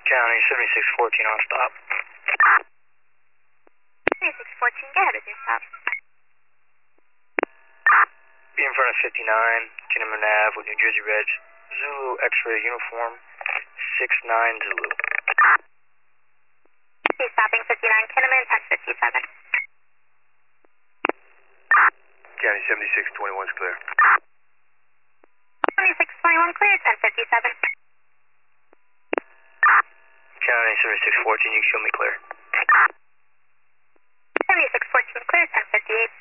County 7614 on stop. 7614, go ahead with your stop. Be in front of 59, Kinnaman Ave with New Jersey Reg. Zulu X-ray uniform, 69 Zulu. He's stopping 59 Kinnaman, 1057. County 7621 is clear. 7621 clear, 1057. County 7614, you can show me clear. 7614 clear, 1058.